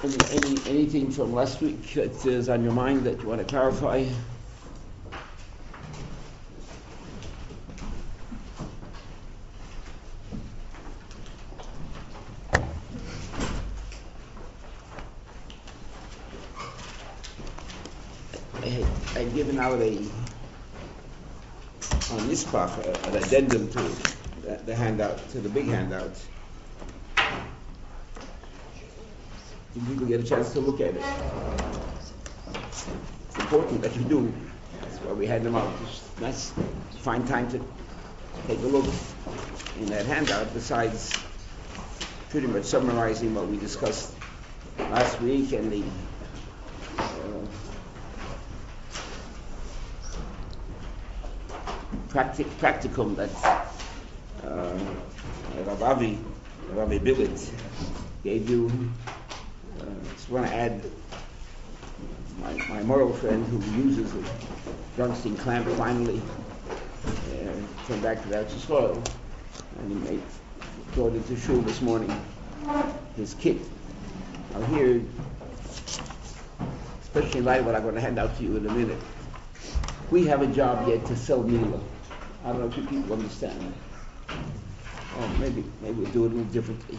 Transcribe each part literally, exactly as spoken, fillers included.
Any, any, anything from last week that is on your mind that you want to clarify? I had, I'd given out a, on this part, an addendum to the, the handout, to the big handout. Did people get a chance to look at it? It's important that you do. That's why we had them out. It's nice to find time to take a look in that handout, besides pretty much summarizing what we discussed last week and the uh, practic- practicum that uh, Rav Avi, Rav Avi Billet gave you. I uh, just want to add my, my moral friend who uses the Bronstein clamp finally uh, came back to the Eretz Yisrael, and he made, brought into shul this morning his kit. Now here, especially in light of what I'm going to hand out to you in a minute, we have a job yet to sell Mila. I don't know if you people understand. Oh, maybe maybe we'll do it a little differently.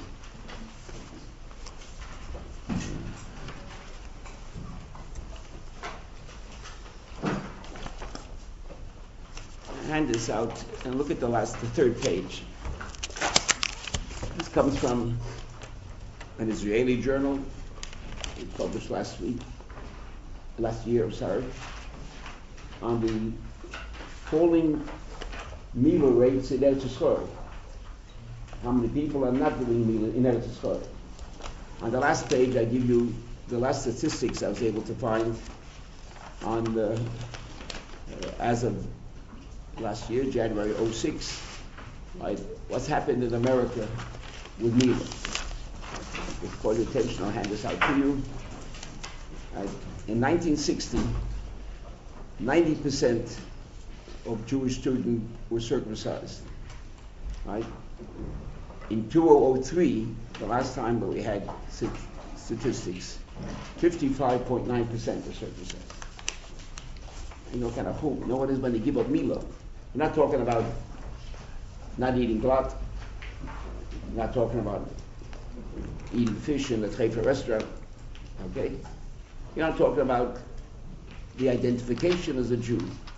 Hand this out and look at the last, the third page. This comes from an Israeli journal. It published last week, last year, I'm sorry, on the falling Mila rates in Eretz Yisrael. How many people are not doing Mila in Eretz Yisrael? On the last page, I give you the last statistics I was able to find on the, uh, as of last year, January oh six, right? What's happened in America with Mila? Just call your attention, I'll hand this out to you. Right. In nineteen sixty, ninety percent of Jewish students were circumcised. Right? In two thousand three, the last time that we had statistics, fifty-five point nine percent were circumcised. You know, kind of who? You know what is when they give up Mila? We're not talking about not eating glatt. We're not talking about eating fish in the Treifa restaurant. Okay? You're not talking about the identification as a Jew.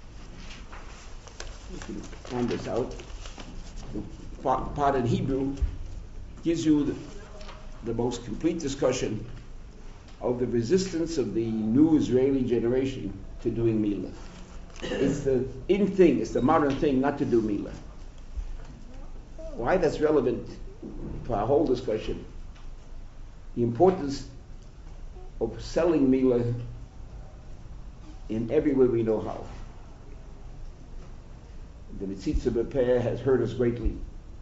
If you find this out, the part in Hebrew gives you the, the most complete discussion of the resistance of the new Israeli generation to doing Mila. It's the in thing, it's the modern thing not to do Mila. Why that's relevant for our whole discussion? The importance of selling Mila in every way we know how. The Mitzitza B'Peh has hurt us greatly.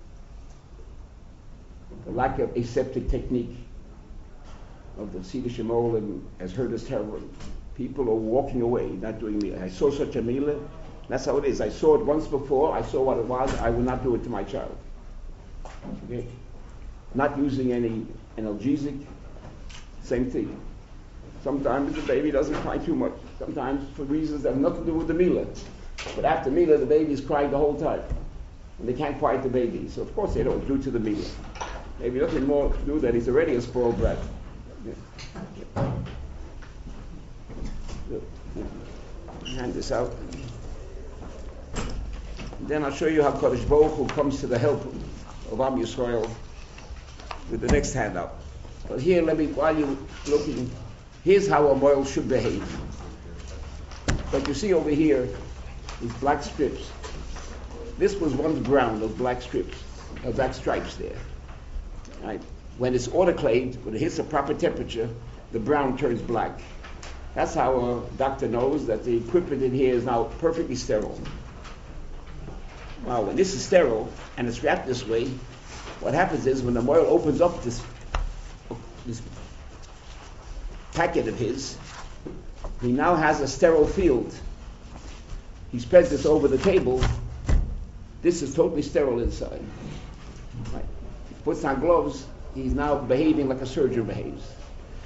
The lack of aseptic technique of the Seder Shemol has hurt us terribly. People are walking away, not doing Mila. I saw such a Mila. That's how it is. I saw it once before. I saw what it was. I will not do it to my child. Okay? Not using any analgesic. Same thing. Sometimes the baby doesn't cry too much. Sometimes for reasons that have nothing to do with the Mila. But after Mila, the baby is crying the whole time. And they can't quiet the baby. So of course they don't do to the Mila. Maybe nothing more to do that he's already a spoiled brat. Yeah. Hand this out. And then I'll show you how Kodesh Baruch Hu comes to the help of Am Yisrael with the next handout. But here, let me, while you're looking, here's how a moil should behave. But you see over here, these black strips. This was once brown, those black strips, those black stripes there. Right? When it's autoclaved, when it hits a proper temperature, the brown turns black. That's how a doctor knows that the equipment in here is now perfectly sterile. Now, when this is sterile and it's wrapped this way, what happens is when the moil opens up this, this packet of his, he now has a sterile field. He spreads this over the table. This is totally sterile inside. Right? He puts on gloves. He's now behaving like a surgeon behaves.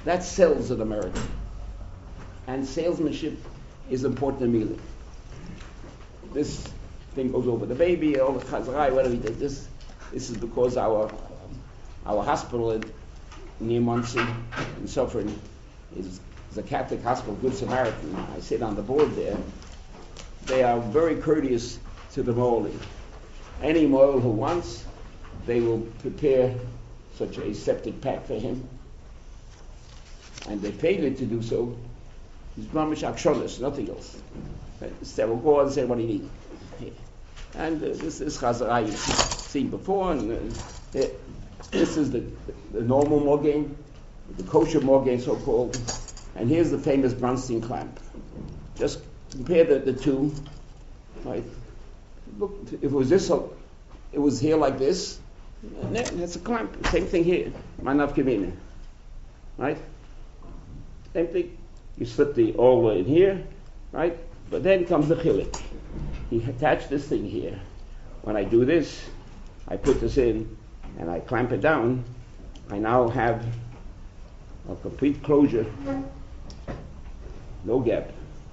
That sells in America. And salesmanship is important in Mila. This thing goes over the baby, all the chazarai, whatever he did. This, this is because our our hospital in near Muncie in Suffering is, is a Catholic hospital, Good Samaritan. I sit on the board there. They are very courteous to the Moali. Any Moal who wants, they will prepare such a septic pack for him. And they failure to do so. He's mamish akshonis, nothing else. So we'll go on and say what he needs. And uh, this is Chazarah you've seen before. And uh, uh, this is the, the, the normal Morgain, the kosher Morgain so-called. And here's the famous Bronstein clamp. Just compare the, the two. Right? Look, if it was this, it was here like this. That's a clamp. Same thing here. Manav Kivina. Right? Same thing. You slip the all in here, right? But then comes the chilik. He attached this thing here. When I do this, I put this in and I clamp it down. I now have a complete closure, no gap.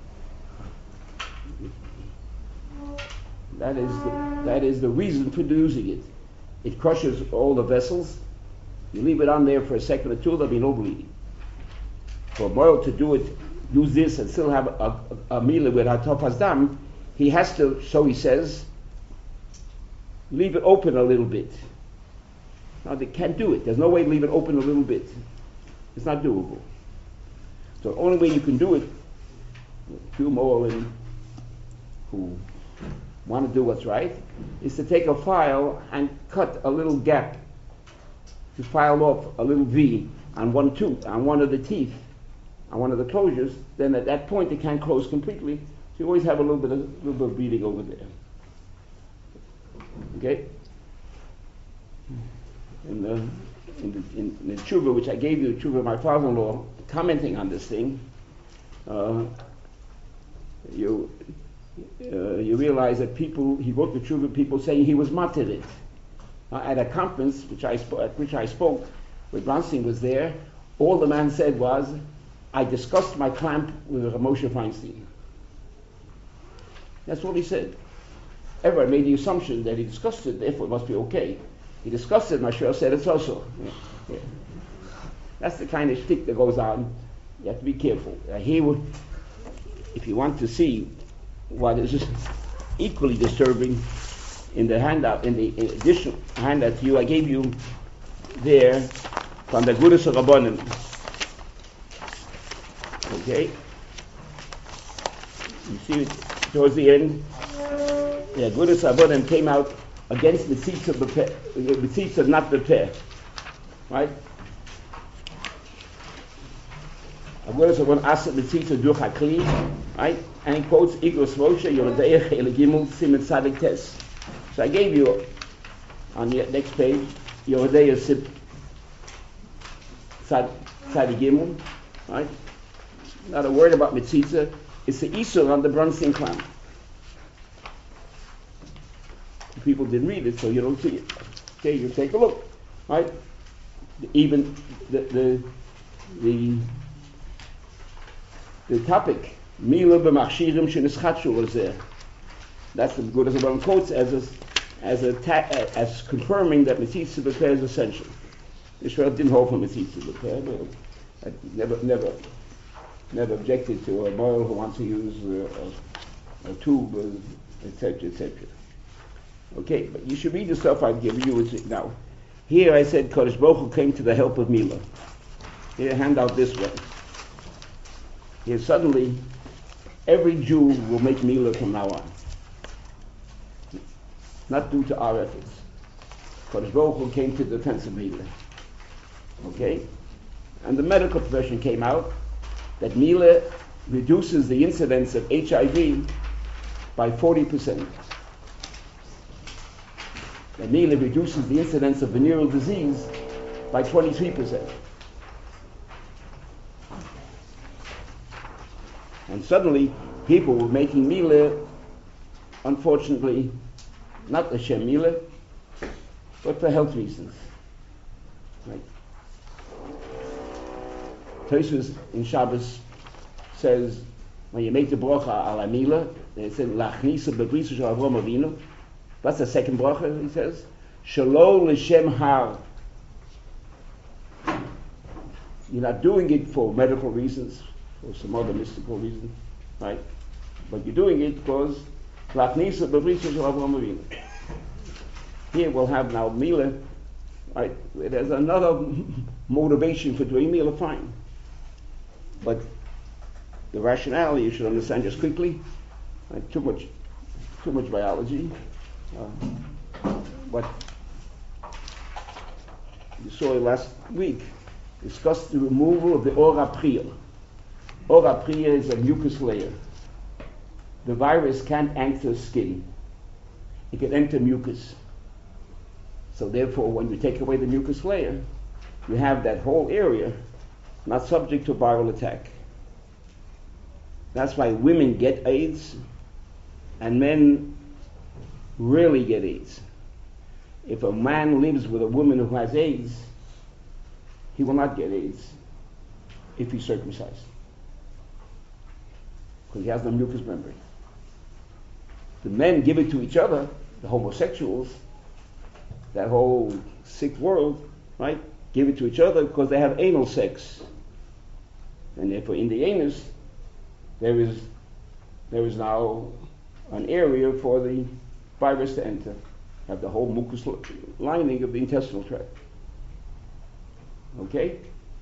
That is the, that is the reason for using it. It crushes all the vessels. You leave it on there for a second or two, there'll be no bleeding. For a Moil to do it, use this and still have a, a, a meal with Hatofas Dam, he has to, so he says, leave it open a little bit. Now they can't do it. There's no way to leave it open a little bit. It's not doable. So the only way you can do it, few Moalim who want to do what's right, is to take a file and cut a little gap, to file off a little V on one tooth, on one of the teeth, on one of the closures. Then at that point it can't close completely, so you always have a little bit of, little bit of bleeding over there. Okay? In the, in the, in the tshuva, which I gave you, the tshuva of my father-in-law, commenting on this thing, uh, you uh, you realize that people, he wrote the tshuva, people saying he was martyred. Uh, at a conference which I sp- at which I spoke, where Bronstein was there, all the man said was, I discussed my clamp with Moshe Feinstein. That's what he said. Everyone made the assumption that he discussed it, therefore it must be okay. He discussed it, Moshe said it's also. Yeah. Yeah. That's the kind of shtick that goes on. You have to be careful. Uh, here, if you want to see what is equally disturbing, in the handout, in the in additional handout to you, I gave you there from the Gurus of Rabbanim. Okay? You see it towards the end? The Gurus of Rabbanim came out against the seats of the the seats of not the pair. Right? Gurus of Rabbanim asked the seats of Duch HaKli, right? And he quotes Igros Moshe, Yoredeich, Elegimul, Simen Tzadik Tes. So I gave you, on the next page, Yoredeya Sip Tzadi Gimel, right? Not a word about Mitzitza. It's the Isur on the Bronstein clamp. People didn't read it, so you don't see it. Okay, you take a look, right? Even the the the, the topic, Mila b'machshirim shenischatshu, was there. That's the good as one quotes as a, as a ta- as confirming that Mitzitza B'Peh is essential. Israel didn't hold for Mitzitza B'Peh. I never, never, never objected to a boil who wants to use a, a, a tube, et cetera, et cetera. Okay, but you should read the stuff I've given you now. Here I said Kodesh Baruch Hu came to the help of Mila. Here, hand out this way. Here suddenly, every Jew will make Mila from now on. Not due to our efforts. Kodesh Baruch Hu came to the defense of Mila. Okay? And the medical profession came out that Mila reduces the incidence of H I V by forty percent. That Mila reduces the incidence of venereal disease by twenty-three percent. And suddenly, people were making Mila, unfortunately, not the Shem Mila, but for health reasons. Right? Tosfos in Shabbos says when you make the bracha al amila, it says lachnisa bebrisa shel Avram Avinu. That's the second bracha. He says shalom l'shem har. You're not doing it for medical reasons, for some other mystical reason, right? But you're doing it because lachnisa bebrisa shel Avram Avinu. Here we'll have now Mila, right? There's another motivation for doing Mila, fine. But the rationale you should understand just quickly. Right? Too much, too much biology. Uh, but you saw it last week. Discussed the removal of the ora priya. Ora priya is a mucus layer. The virus can't enter skin. It can enter mucus. So therefore, when you take away the mucus layer, you have that whole area not subject to viral attack. That's why women get AIDS and men rarely get AIDS. If a man lives with a woman who has AIDS, he will not get AIDS if he's circumcised, because he has no mucous membrane. The men give it to each other, the homosexuals, that whole sick world, right, give it to each other because they have anal sex. And therefore in the anus, there is there is now an area for the virus to enter. Have the whole mucous lining of the intestinal tract. Okay?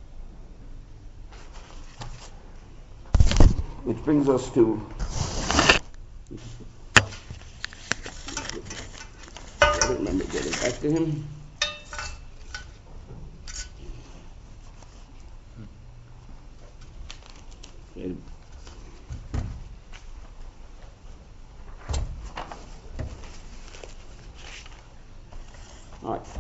Which brings us to I remember getting back to him. Okay. All right.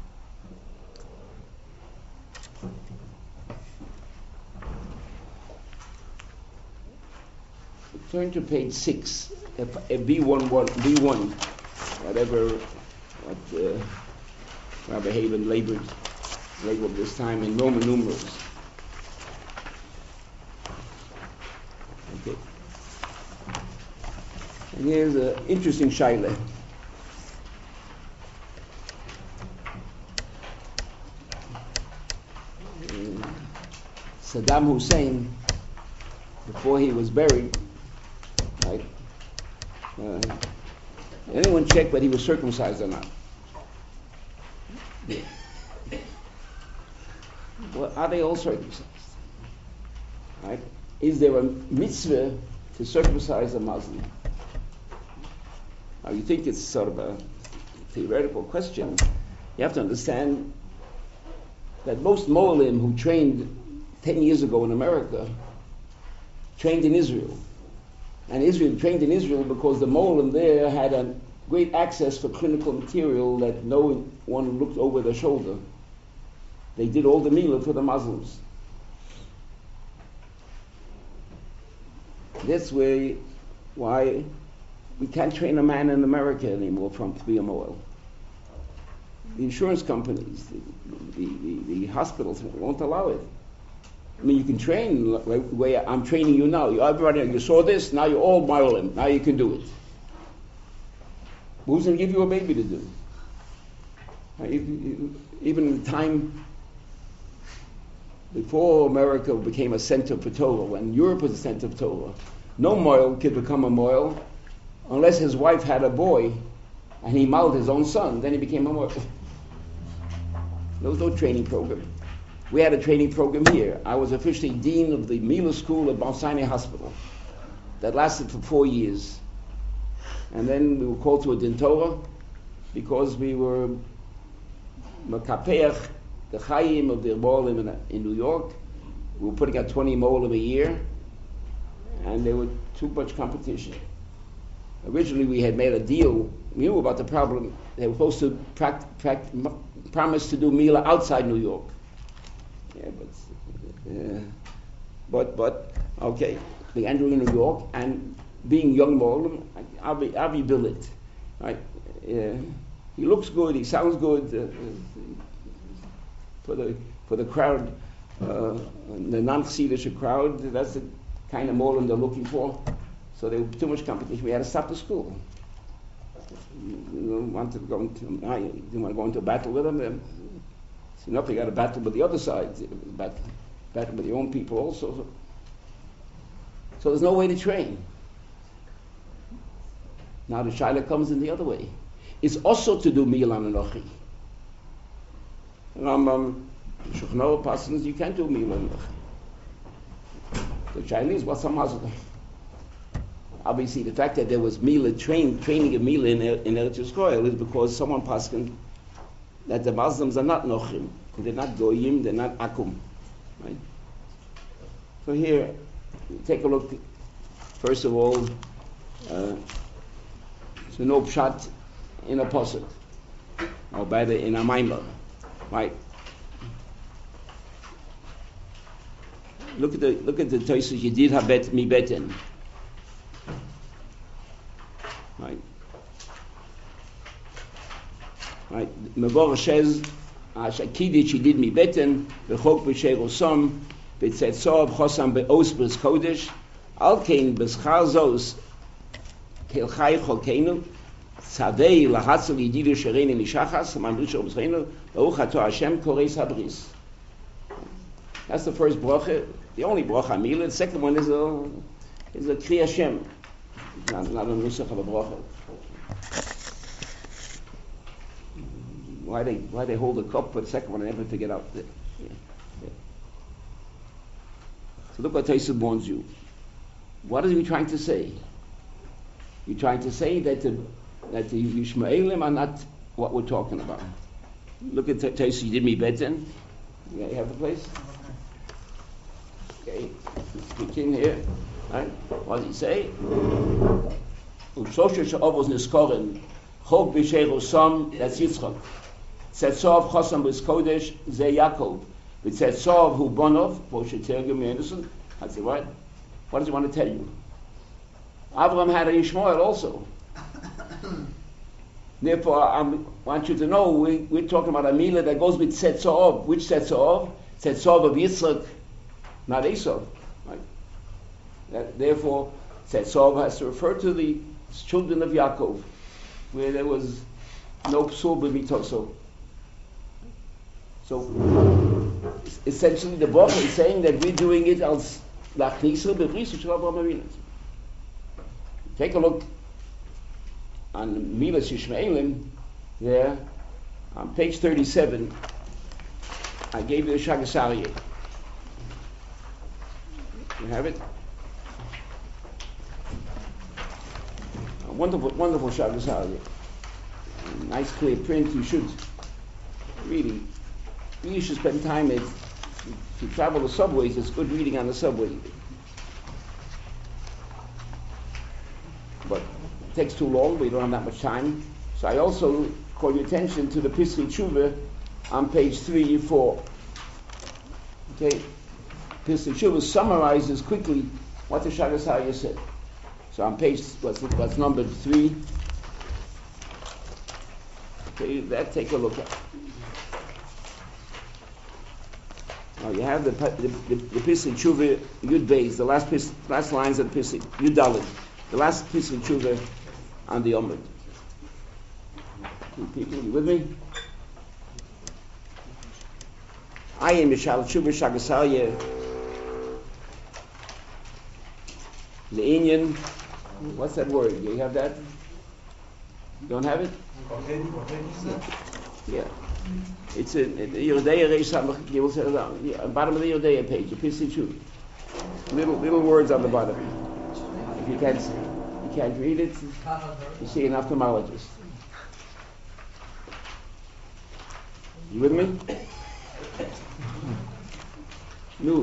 Turn to page six, B one, B one, whatever what uh, Rabbi Haven labored, labeled this time in Roman numerals. Okay. And here's an interesting shaila. Saddam Hussein, before he was buried, right? Uh, anyone check whether he was circumcised or not? Yeah. Well, are they all circumcised? Right? Is there a mitzvah to circumcise a Muslim? Now, you think it's sort of a theoretical question. You have to understand that most Moalim who trained ten years ago in America trained in Israel. And Israel trained in Israel because the Moalim there had a great access for clinical material that no one looked over their shoulder. They did all the milah for the Muslims. That's why, why we can't train a man in America anymore from to be a Moel. The insurance companies, the, the, the, the hospitals won't allow it. I mean, you can train the way I'm training you now. You, everybody, you saw this, now you're all Moelim. Now you can do it. Who's going to give you a baby to do? Even in the time before America became a center for Torah, when Europe was a center for Torah, no Moel could become a Moel unless his wife had a boy and he mouthed his own son, then he became a Moel. There was no training program. We had a training program here. I was officially dean of the Mila School at Mount Sinai Hospital. That lasted for four years. And then we were called to a Din Torah because we were makapeach the chayim of the Moalim in, in New York. We were putting out twenty Moalim a year, and there was too much competition. Originally we had made a deal. We knew about the problem. They were supposed to pract, pract, promise to do Mila outside New York. Yeah, but, uh, but, but, okay, the Andrew in New York, and being young Moalim, Avi, Avi Billet, right? Uh, he looks good, he sounds good. Uh, for the for the crowd, uh, the non-Chassidish crowd, that's the kind of molen they're looking for. So there was too much competition. We had to stop the school. You don't want to go into, you don't want to go into a battle with them. Then, so enough, you got to battle with the other side. Battle, battle with your own people also. So, so there's no way to train. Now the shaila comes in the other way. It's also to do Milan Anochi. Rambam, Shulchan Aruch, you can't do Milan Anochi. The Chinese, what's a Muslim? Obviously, the fact that there was Mila train, training of Mila in, in Eretz Yisrael is because someone paskin that the Muslims are not Nochim. They're not Goyim, they're not Akum. Right? So here, take a look. First of all, uh, so no pshat in a posuk, or better in a maimah, right? Look at the look at the Tosfos. You did habet mi beten, right? Right. Mevorah says, "Ashakidit she did mi beten v'chok b'sher osam b'tzetzov chosam be'os b's kodesh al kein b'schar zos kel chay cholkeinu tzadei lahatzel yididu shereni mishachas mamrish obzreinu baruch ato Hashem koreis habris." That's the first bracha, the only bracha milah. The second one is a is a Kri Hashem, not, not a nusach of a bracha. Why they why they hold the cup for the second one and never to get out there? Yeah. Yeah. So look what Tosfos warns you. What is he trying to say? You're trying to say that the that the Yishmaelim are not what we're talking about. Look at Tosfos. You did me better. Yeah, you have the place. Okay, let's begin here. Right? What does he say? U'shosha she'avos niskorin chok b'sher osam, that's Yitzchak. Tzetzov chosam b's kodesh ze Yaakov. V'tzetzov hu bonov, Moshe Tergum Anderson. That's it, right? What does he want to tell you? Abraham had a Yishmael also. Therefore, I want you to know we, we're talking about a milah that goes with Tzetzov. Which Tzetzov? Tzetzov of Yitzchak, not Esau. Right? That, therefore, Tzetzov has to refer to the children of Yaakov, where there was no psul b'mitoso. So, essentially, the Baruch is saying that we're doing it as lachnisa b'brisu shel Avraham Avinu. Take a look on Milas Yishmaelim there on page thirty-seven. I gave you the Shagas Aryeh. You have it? A wonderful, wonderful Shagas Aryeh. Nice clear print. You should really, you should spend time at. If you travel the subways, it's good reading on the subway. But it takes too long. We don't have that much time. So I also call your attention to the Pischei Tshuva on page three or four. Okay, Pischei Tshuva summarizes quickly what the Shagas Aryeh said. So on page what's what's numbered three. Okay, that take a look at. Now you have the the the, the Pischei Tshuva Yud Beis, the last pis, last lines of the Pischei Yud Dalet, the last Pischei Tshuva on the Omid. People, you with me? I am Mishal Tshuva Shagas Aryeh. The Inyan. What's that word? Do you have that? You don't have it? Yeah. It's a Yeridea Reish Samach. You will say it down. Yeah, bottom of the Yeridea page. The Pischei Tshuva. Little little words on the bottom. If you can't you can't read it, you see an ophthalmologist. You with me? No.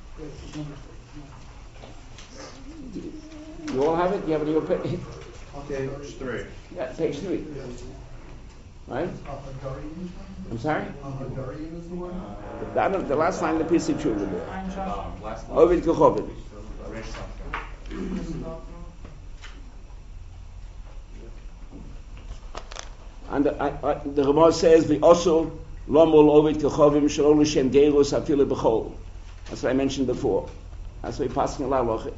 You all have it? You have it in your page? Okay, page three. Yeah, page three. Right? I'm sorry? The, the last line of the Pischei Tshuva. Ovid Kechovid. And the, I, I, the Ramah says, "We also Lomol ovid kechovim shelo l'shem geirus afilu b'chol. That's what I mentioned before. That's what we pass in Laloche.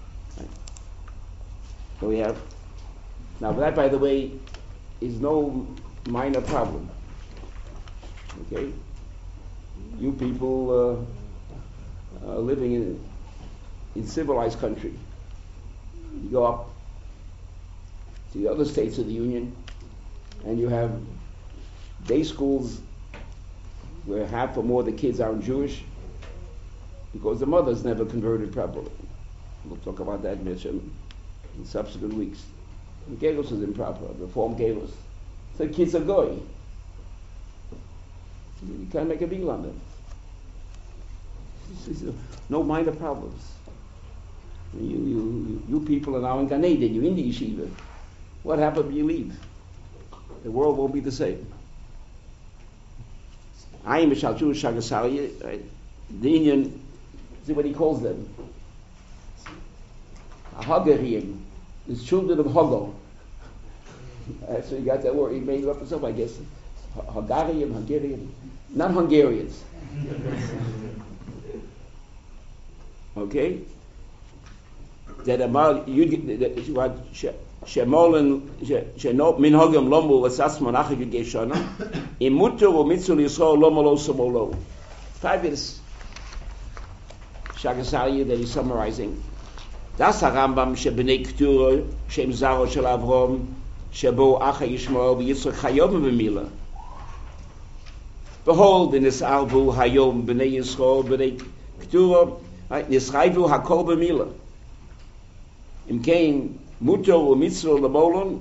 So we have, now that, by the way, is no minor problem. Okay? You people uh, are living in, in civilized country. You go up to the other states of the Union, and you have day schools where half or more of the kids aren't Jewish because the mothers never converted properly. We'll talk about that in, in subsequent weeks. The Gelus is improper, Reform Gelus. So kids are goy. You can't make a deal on them. No minor problems. You, you, you people are now in Gan Eden, you're in the yeshiva. What happens when you leave? The world won't be the same. I am a Jewish Shagasali, right? The Indian, see what he calls them. Hagariim, the children of Hagar. That's so he got that word, he made it up himself, I guess. Hagariim, Hungarian, not Hungarians. Okay? That amal you what shemolen shenot min hagam lomu vasas monachik geshana imutu u mitzul yisrael lomolo somolo. Fabulous Shagasali that he's summarizing. Das Rambam shebnei ktura shem zaro shel Avrom shebo acha Yishmael v'Yitzchak chayom b'mila. Behold, in this arvu hayom b'nei Yisrael b'nei ktura nisraivu hakol b'mila. Im kein mutter u mitzvah lemolon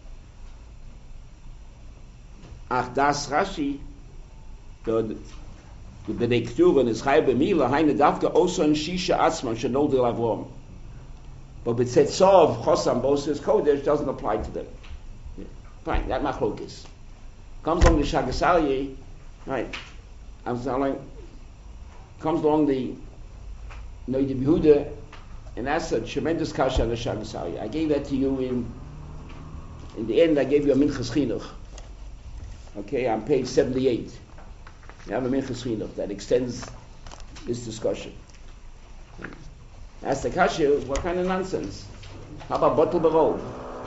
ach das Rashi the the nektur and nisraivu b'mila heine davka oson shisha atzman shenol del Avrom. But b'tzetzov chosam boses kodesh doesn't apply to them. Yeah. Fine, that machlokes. Comes along the Shagasali, right? I'm saying, comes along the Noid Yehuda, and that's a tremendous kasha on the Shagasali. I gave that to you in, in the end I gave you a Minchas Chinuch. Okay, on page seventy-eight. You have a Minchas Chinuch that extends this discussion. Ask the kasha, what kind of nonsense? How about bottle barov?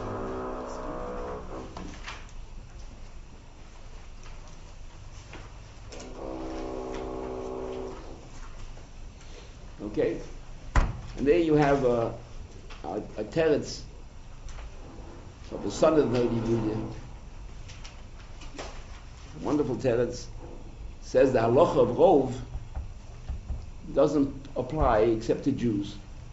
Okay? And there you have a, a, a teretz of the son of the Noid Yehuda. Wonderful teretz. Says the halacha of rov doesn't apply except to Jews.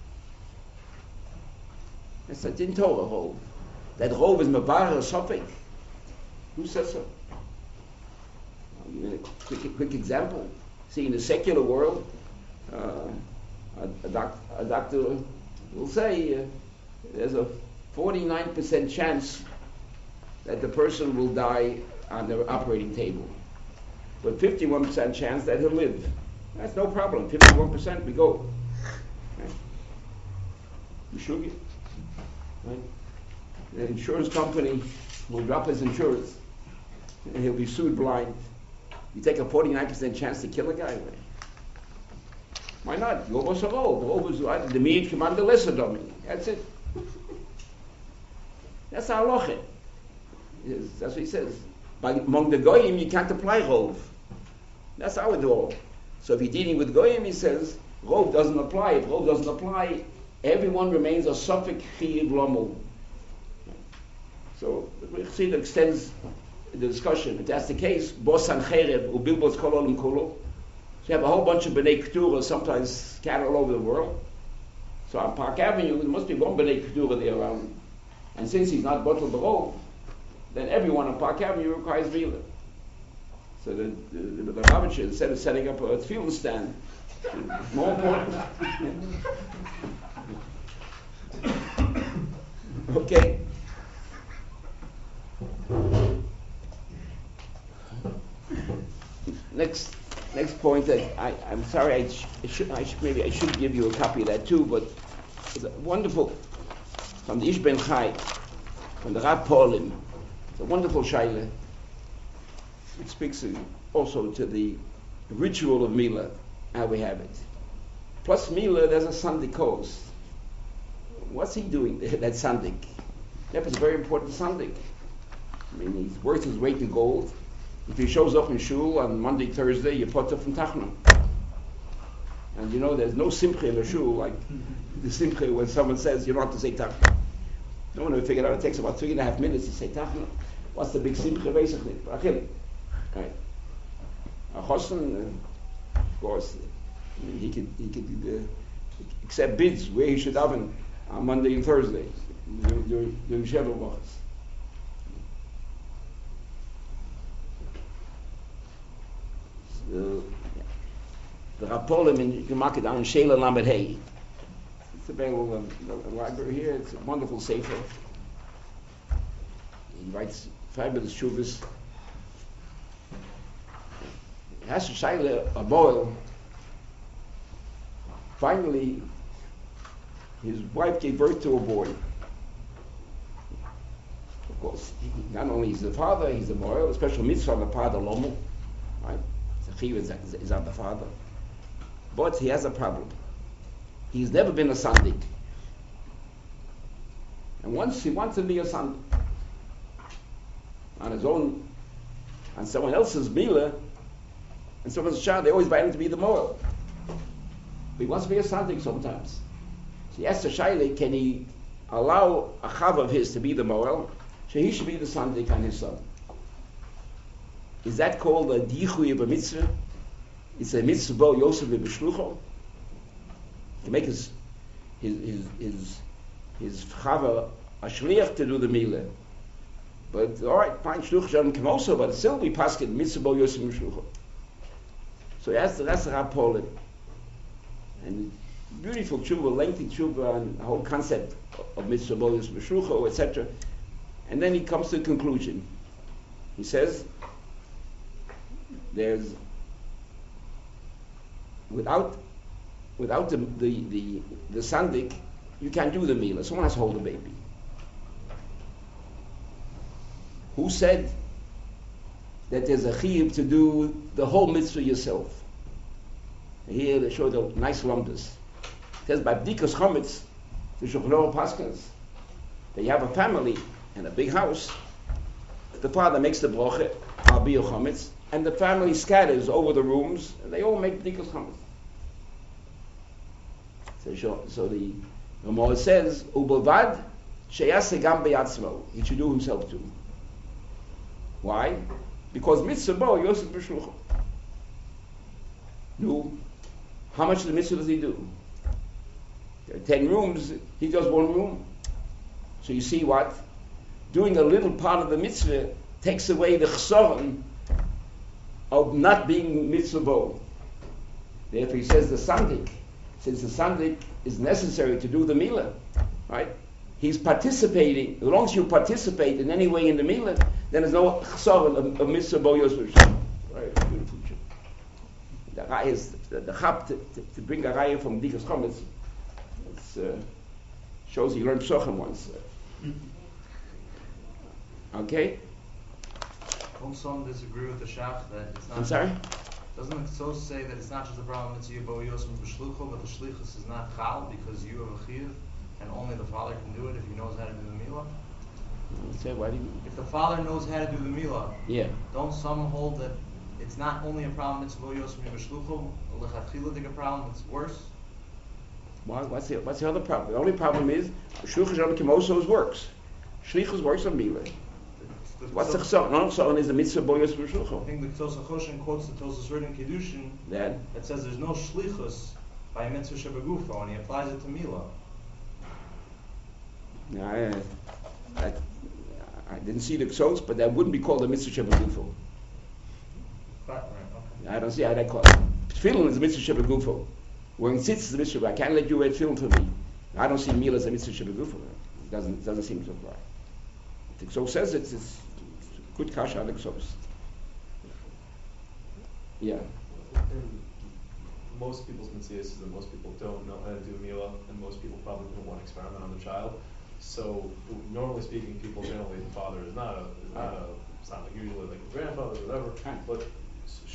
That's a din Torah rov. That rov is mevarer sofek. Who says so? I'll give you a quick, quick example. See, in the secular world, uh, a, a, doc, a doctor will say uh, there's a forty-nine percent chance that the person will die on the operating table, but fifty-one percent chance that he'll live. That's no problem. fifty-one percent we go. Right? You sure? Right? The insurance company will drop his insurance and he'll be sued blind. You take a forty-nine percent chance to kill a guy. Right? Why not? Go was a rov. Rov is the meat command the lesser domain. That's it. That's our lochit. That's what he says. But among the goyim, you can't apply rov. That's our door. So if you're dealing with goyim, he says rov doesn't apply. If rov doesn't apply, everyone remains a sofek chiyiv lomu. So the Chassid extends the discussion. If that's the case, bosan cherev ubilbos kol olim kolo. So you have a whole bunch of B'nai Keturah sometimes scattered all over the world. So on Park Avenue, there must be one B'nai Keturah there around. And since he's not Bottle Barov, then everyone on Park Avenue requires Vila. So the, the, the Lubavitcher, instead of setting up a tefillin stand, more important. Okay. Next. Next point, that I, I'm sorry, I, sh- I should, I should, maybe I should give you a copy of that too, but it's a wonderful, from the Ish Ben Chai, from the Rab Paulim, it's a wonderful shaila. It speaks, uh, also to the ritual of Mila, how we have it. Plus Mila, there's a Sunday course. What's he doing there, that Sunday? That was a very important Sunday. I mean, he's worth his weight in gold. If he shows up in shul on Monday, Thursday, you put up from Tachnam. And you know, there's no simcha in the shul like the simcha when someone says you don't have to say Tachnam. No one ever figured out it takes about three and a half minutes to say Tachnam. What's the big simcha? Basically, right? A chosn, uh, of course, I mean, he could he could uh, accept bids where he should have on Monday and Thursday during during Sheva Brachos. The the Rapolim in you can mark it down in Sheila Lamed Hey. It's available in the library here. It's a wonderful sefer. He writes fabulous shuvas. He has to Sheila a boil. Finally, his wife gave birth to a boy. Of course, he, not only is the father, he's the boy. A special mitzvah on the part of Lomo, right? The chiv is, is on the father. But he has a problem. He's never been a sandik. And once he wants to be a sandik, on his own, on someone else's mila, and someone's child, they always invite him to be the moral. But he wants to be a sandik sometimes. So he asks the shaila, can he allow a chav of his to be the moral? So he should be the sandik on his son. Is that called a dichui of a mitzvah? It's a mitzvah bo Yosef b'shlucho. To make his his his his, his chava a shliach to do the milah. But all right, fine, shluch shalom can also, but still we pass it mitzvah bo Yosef b'shlucho. So he asked the rest of Rapolim, and beautiful tshuva, lengthy tshuva, and the whole concept of mitzvah bo Yosef b'shlucho, et cetera. And then he comes to a conclusion. He says, there's without without the the the, the sandik, you can't do the milah. Someone has to hold the baby. Who said that there's a chiyuv to do the whole mitzvah yourself? Here they show the nice lumdas. It says by bdikas chometz, the Shulchan Aruch paskins, that you have a family and a big house. The father makes the broche, al biyu chometz, and the family scatters over the rooms, and they all make bdikas chometz. So, so the Ramah says, "Ubavad sheyase gam beyatzmo." He should do himself too. Why? Because mitzvah bo Yosef b'shlucho. No. How much of the mitzvah does he do? There are ten rooms. He does one room. So you see what? Doing a little part of the mitzvah takes away the chsaron of not being mitzvah bo. Therefore, he says the sandik. Since the sandik is necessary to do the milah, right? He's participating. As long as you participate in any way in the milah, then there's no chsaron of, of mitzvah bo Yosef. Right, beautiful. The raya is the, the chap to, to, to bring a raya from Dikas Chometz. It uh, shows he learned psochim once. Okay. Don't some disagree with the shach that it's not? I'm sorry. Doesn't it so say that it's not just a problem mitzvah bo Yosef b'shlucho, but the shlichus is not chal because you have a chiyuv, and only the father can do it if he knows how to do the milah? Say, why do you? If the father knows how to do the milah, Yeah. don't some hold that it's not only a problem mitzvah bo Yosef b'shlucho, a lechatchila problem, it's worse? Why, what's the what's the other problem? The only problem is shluchus shalom kimosos works. Shlichus works on milah. What's the chsaron? No chsaron is the mitzvah bo Yosef b'shlucho. I think the Tosach Choshen quotes the Tosach Ridin Kiddushin That that says there's no shlichus by mitzvah shebegufo, and he applies it to milah. I, I, I didn't see the ksos, but that wouldn't be called a mitzvah shebegufo. Right, right, okay. I don't see how that called. Tefillin is a mitzvah shebegufo. When tzitz is a mitzvah, I can't let you wear tefillin for me. I don't see milah as a mitzvah shebegufo. It doesn't doesn't seem to apply. The ksos says it's, it's good kasha on the ksos. Yeah. And most people's mitzvahs is that most people don't know how to do milah, and most people probably don't want to experiment on the child. So normally speaking, people generally the father is not a is not a it's not like usually like a grandfather or whatever. But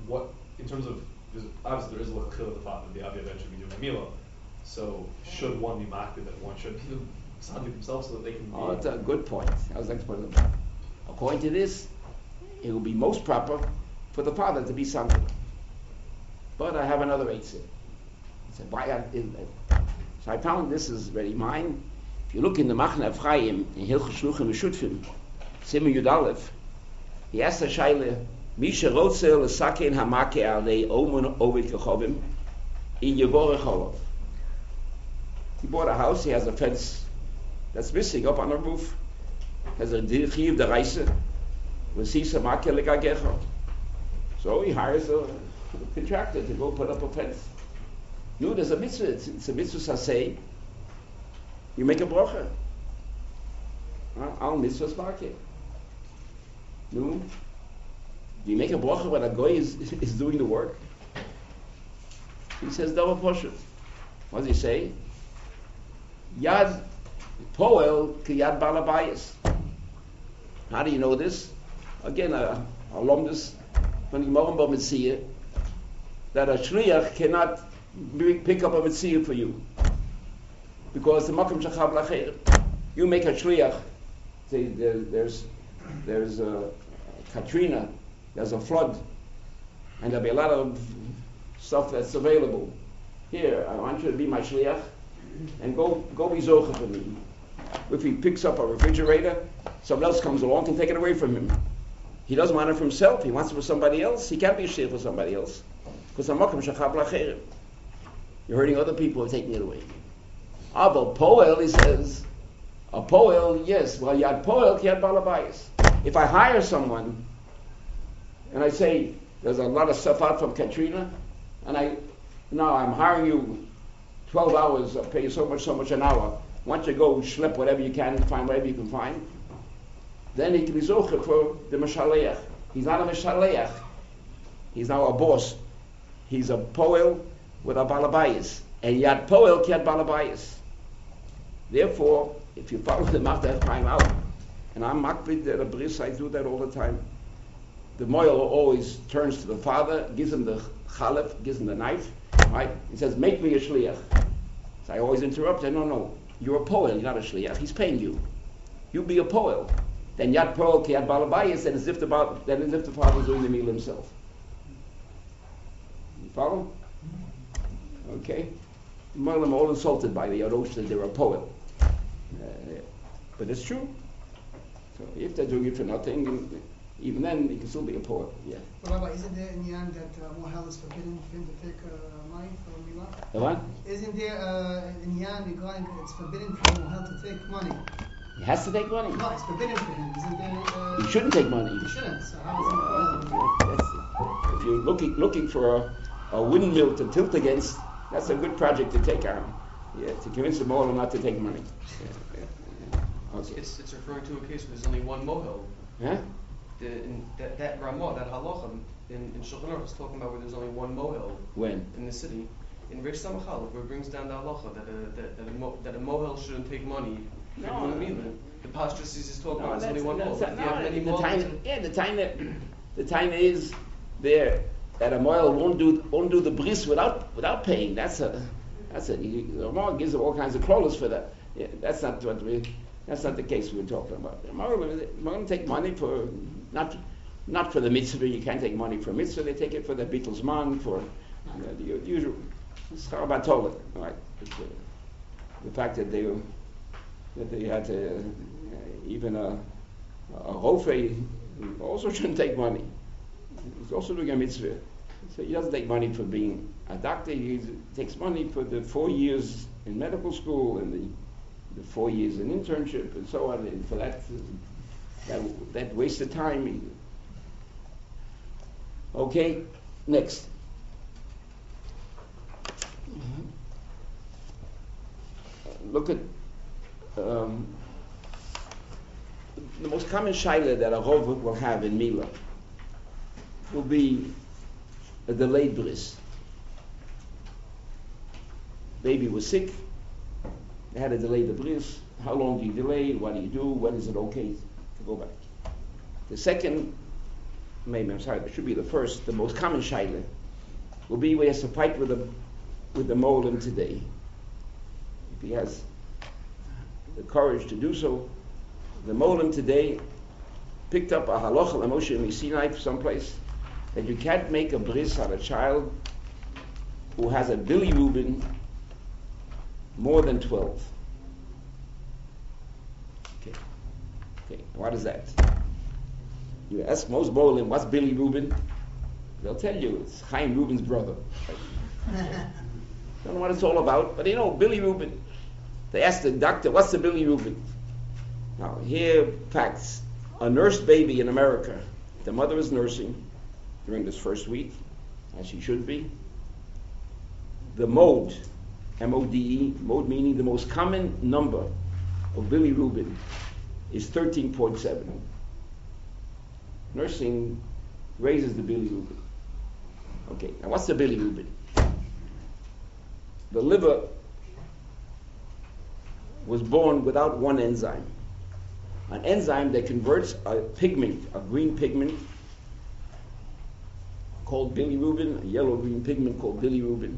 what, in terms of, there's, obviously there is a little chil of the fact that the Avi eventually be doing a Mila. So should one be makbid that one should be Sadi themselves so that they can be... Oh, that's a good point. I was like, according to this, it will be most proper for the father to be something. But I have another eitzah. I said, why? I, so I found this is very mine. If you look in the Machne Ephraim, in Hilchos Shluchim V'Shutfim, Simen Yud Aleph, he asked the Shaila, Misha Rotzel Sakein Hamake Alei Omen Ovid Kechovim in Yevorech Holov. He bought a house, he has a fence that's missing up on the roof, has a Chiv the Reise, L'Sisa Make Legagecho. So he hires a contractor to go put up a fence. No, there's a mitzvah, it's, it's a mitzvah saseh. You make a bracha. Al mitzvahs market. No? Do you make a bracha when a guy is, is doing the work? He says, double poshut. What does he say? Yad poel ki yad balabayis. How do you know this? Again, a alumnus from the Gemara B'Metzia, that a shliach cannot pick up a mitzvah for you, because the makom shachab lacher. You make a shliach. Say there, there's there's a Katrina, there's a flood, and there'll be a lot of stuff that's available. Here, I want you to be my shliach, and go go be zocher for me. If he picks up a refrigerator, someone else comes along and take it away from him. He doesn't want it for himself. He wants it for somebody else. He can't be a shliach for somebody else, because the makom shachab lacher. You're hurting other people and taking it away. Aval poel, he says, a poel, yes. Well, yad poel, yad balabayis. If I hire someone, and I say, there's a lot of stuff out from Katrina, and I, now I'm hiring you twelve hours, I'll pay you so much, so much an hour. Why don't you go schlep whatever you can, find whatever you can find? Then he can be zocher for the meshaleach. He's not a meshaleach. He's now a boss. He's a poel with a balabayis. And yad poel ki yad balabayis. Therefore, if you follow the Machne Ephraim out, and I'm makbid at a bris, I do that all the time. The moil always turns to the father, gives him the chalef, gives him the knife, right? He says, make me a shliach. So I always interrupt, I no, no, you're a poel, you're not a shliach, he's paying you. You be a poel. Then yad poel ki yad balabayis, then as if the, then as if the father's doing the meal himself. You follow? Okay? Moil are all insulted by the Yarosh that they're a poel. Uh, but it's true. So if they're doing it for nothing, even then, he can still be a poet. Yeah. But Rabbi, isn't there in the end that uh, Mohel is forbidden for him to take uh, money for Milah? The what? Isn't there uh, in the end regarding it's forbidden for Mohel to take money? He has to take money. No, it's forbidden for him. Isn't there? Uh, He shouldn't take money. He shouldn't. So how is it possible? That's, if you're looking looking for a, a windmill to tilt against, that's a good project to take on. Yeah, to convince the mohel not to take money. Yeah, yeah, yeah. Okay. It's, it's referring to a case where there's only one mohel. Huh? The, in that, that Ramah, that halacha in, in Shulchan Aruch is talking about where there's only one mohel When? in the city. In Rish Samachal, where it brings down the halacha that a, that, that a, mo, that a mohel shouldn't take money for No, doing no, no, no. The Pashtus is talking No, about there's that's, only one that's, mohel. that's If you have no, many the mohels, time, yeah, the time that the time is there that a mohel won't do won't do the bris without without paying. That's a that's a the mohel gives them all kinds of clothes for that. Yeah, that's not what we. That's not the case we were talking about. The mohel take money for not not for the mitzvah. You can't take money for mitzvah. They take it for the Beatles man for you know, the usual schar batola, right? But, uh, the fact that they that they had to, uh, even a a rofe also shouldn't take money. He's also doing a mitzvah. So he doesn't take money for being a doctor. He takes money for the four years in medical school and the, the four years in internship and so on. And for that, that, that wasted time. Okay, next. Look at um, the most common shaila that a rov will have in Milah will be a delayed bris. Baby was sick, they had to delay the bris. How long do you delay? What do you do? When is it okay to go back? The second maybe, I'm sorry, it should be the first, the most common shaila, will be where he has to fight with the, with the Molim today. If he has the courage to do so, the Molim today picked up a halacha l'Moshe in Sinai someplace that you can't make a bris on a child who has a bilirubin more than twelve. Okay. Okay. What is that? You ask most Molim, what's bilirubin? They'll tell you it's Chaim Rubin's brother. Don't know what it's all about, but you know, bilirubin. They asked the doctor, what's the bilirubin? Now, here, facts. A nursed baby in America, the mother is nursing during this first week, as she should be. The mode, M O D E, mode meaning the most common number of bilirubin is thirteen point seven. Nursing raises the bilirubin. Okay, now what's the bilirubin? The liver was born without one enzyme. An enzyme that converts a pigment, a green pigment called bilirubin, a yellow-green pigment called bilirubin.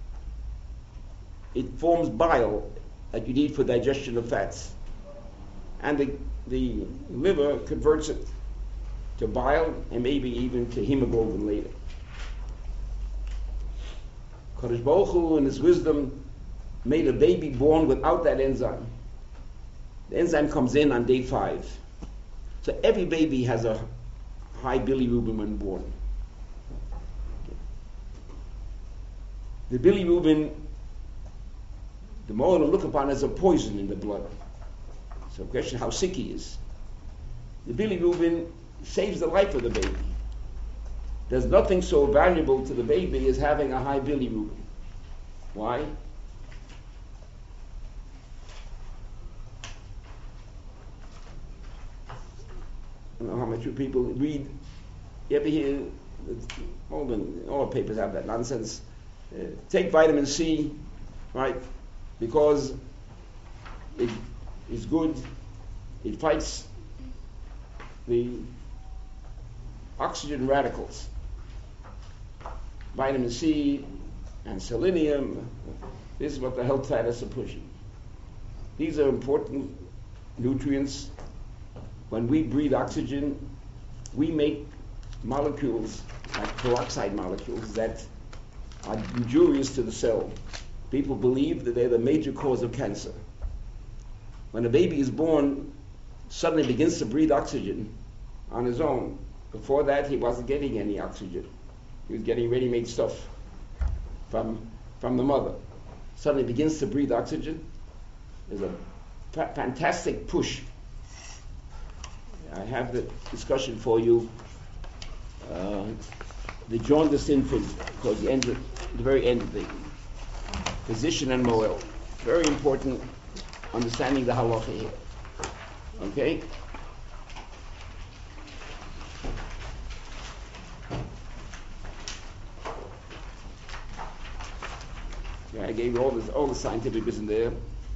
It forms bile that you need for digestion of fats. And the, the liver converts it to bile and maybe even to hemoglobin later. Kadosh Baruch Hu in his wisdom made a baby born without that enzyme. The enzyme comes in on day five. So every baby has a high bilirubin when born. The bilirubin, the Moral will look upon as a poison in the blood. So the question how sick he is. The bilirubin saves the life of the baby. There's nothing so valuable to the baby as having a high bilirubin. Why? I don't know how much you people read. You ever hear, all the, all the papers have that nonsense. Uh, take vitamin C, right? Because it is good. It fights the oxygen radicals. Vitamin C and selenium, this is what the health scientists are pushing. These are important nutrients. When we breathe oxygen, we make molecules, like peroxide molecules, that are injurious to the cell. People believe that they're the major cause of cancer. When a baby is born, suddenly begins to breathe oxygen on his own. Before that, he wasn't getting any oxygen. He was getting ready-made stuff from, from the mother. Suddenly begins to breathe oxygen. There's a fa- fantastic push. I have the discussion for you. Uh, the jaundiced infant, because the, end of, the very end of the physician and Moel. Very important understanding the halacha here. Okay? Yeah, I gave you all this, all the scientific is in there.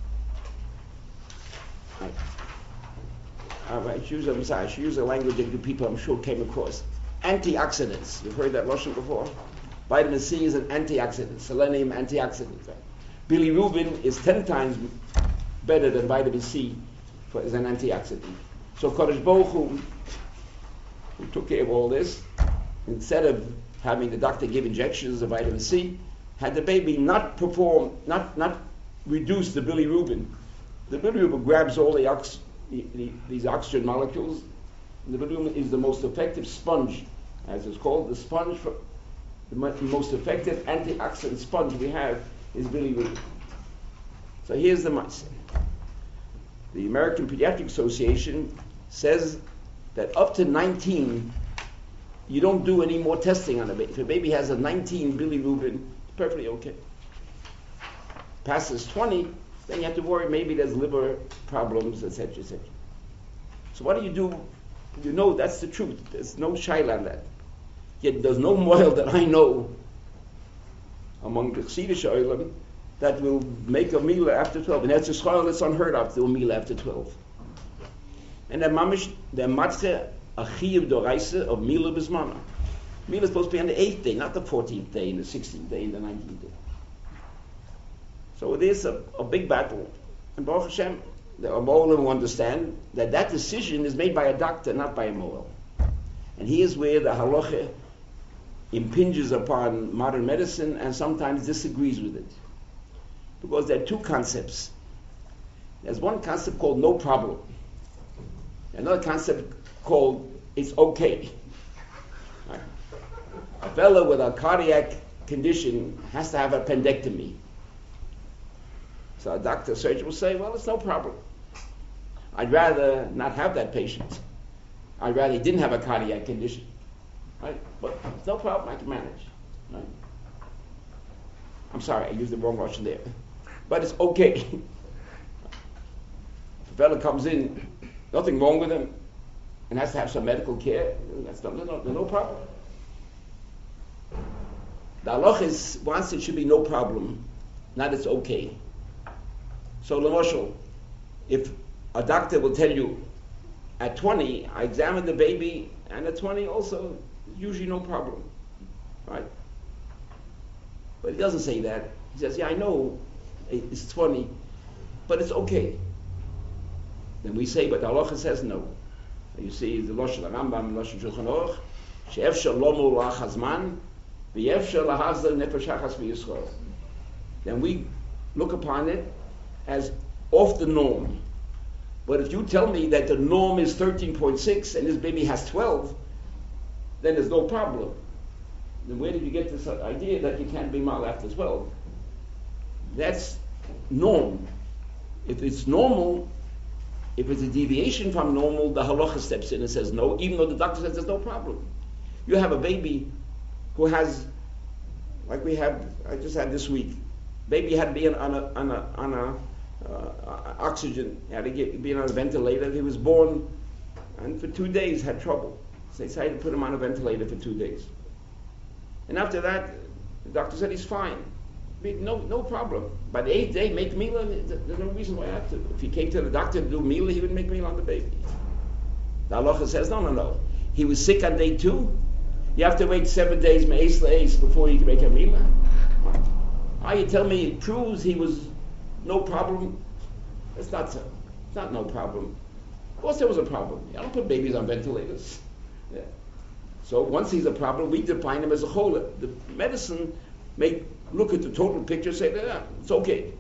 Right. All right, use a massage. Use a language that you people I'm sure came across. Antioxidants. You've heard that Russian before? Vitamin C is an antioxidant. Selenium, antioxidant. Right? Bilirubin is ten times better than vitamin C for, as an antioxidant. So Kadosh Baruch Hu, who took care of all this, instead of having the doctor give injections of vitamin C, had the baby not perform, not not reduce the bilirubin. The bilirubin grabs all the, ox, the, the these oxygen molecules. The bilirubin is the most effective sponge, as it's called. The sponge, for, the most effective antioxidant sponge we have is bilirubin. So here's the matzah. The American Pediatric Association says that up to nineteen, you don't do any more testing on a baby. If a baby has a nineteen bilirubin, it's perfectly okay. Passes twenty, then you have to worry maybe there's liver problems, et cetera, et cetera. So what do you do? You know that's the truth. There's no shaila on that. Yet there's no moil that I know among the Chassidish Olam that will make a meal after twelve. And that's a scholar that's unheard of, to do a meal after twelve. And the mamish, the matzah a chiyuv doraisa of Mila Bismana. Mila is supposed to be on the eighth day, not the fourteenth day, and the sixteenth day, and the nineteenth day. So it is a, a big battle. And Baruch Hashem, the Amolim will understand that that decision is made by a doctor, not by a Moel. And here's where the halacha impinges upon modern medicine and sometimes disagrees with it. Because there are two concepts. There's one concept called no problem. Another concept called it's okay. Right? A fellow with a cardiac condition has to have a appendectomy. So a doctor, surgeon will say, well, it's no problem. I'd rather not have that patient. I'd rather he didn't have a cardiac condition. Right? But it's no problem, I can manage. Right? I'm sorry, I used the wrong Russian there. But it's okay. If a fellow comes in, nothing wrong with him, and has to have some medical care, that's no, no, no problem. The halach is, once it should be no problem, not it's okay. So, Lamoshel, if a doctor will tell you, at twenty, I examined the baby, and at twenty also, usually no problem, right? But he doesn't say that. He says, yeah, I know it's twenty, but it's okay. Then we say, but the halacha says no. You see, the Lashon Rambam, Lashon Shulchan Aruch, she'efshar lomu la'achazman, v'yefshar lahazal nefeshachas v'yisrael. Then we look upon it as off the norm. But if you tell me that the norm is thirteen point six and this baby has twelve, then there's no problem. Then where did you get this idea that you can't be mal after twelve? That's norm. If it's normal, if it's a deviation from normal, the halacha steps in and says no, even though the doctor says there's no problem. You have a baby who has, like we have, I just had this week, baby had to be on a, on a, on a uh, oxygen, he had to get, be on a ventilator. He was born and for two days had trouble. So they decided to put him on a ventilator for two days. And after that, the doctor said he's fine. I mean, no, no problem. By the eighth day, make Mila, there's no reason why I have to. If he came to the doctor to do Mila, he would make Mila on the baby. The halacha says, no, no, no. He was sick on day two. You have to wait seven days, me'es la'es, before you can make a Mila. Ah, you tell me it proves he was no problem? It's not so. It's not no problem. Of course there was a problem. I don't put babies on ventilators. Yeah. So once he's a problem, we define him as a chola. The medicine may look at the total picture, say, yeah, it's okay.